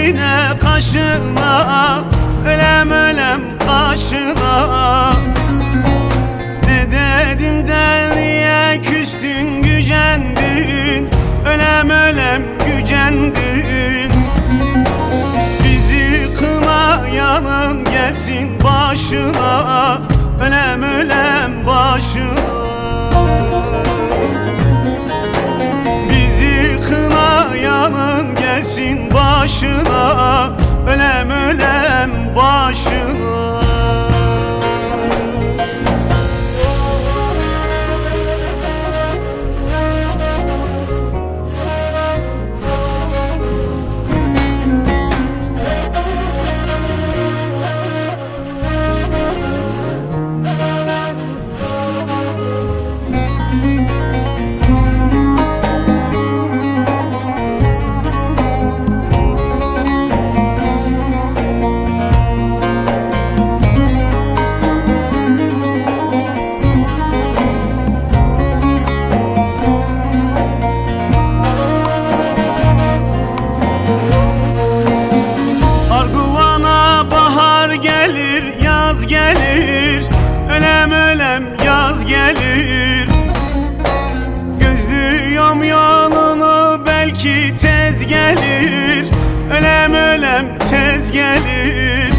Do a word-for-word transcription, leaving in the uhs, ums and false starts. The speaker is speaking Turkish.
gözüne kaşına, ölem ölem kaşına. Ne dedim de niye küstün gücendin, ölem ölem gücendin. Bizi kınayanın gelsin başına, ölem ölem başına. Bizi kınayanın gelsin başına, ölem ölem başına. Yaz gelir, ölem ölem yaz gelir. Gözlüyorum yolunu, belki tez gelir, ölem ölem tez gelir.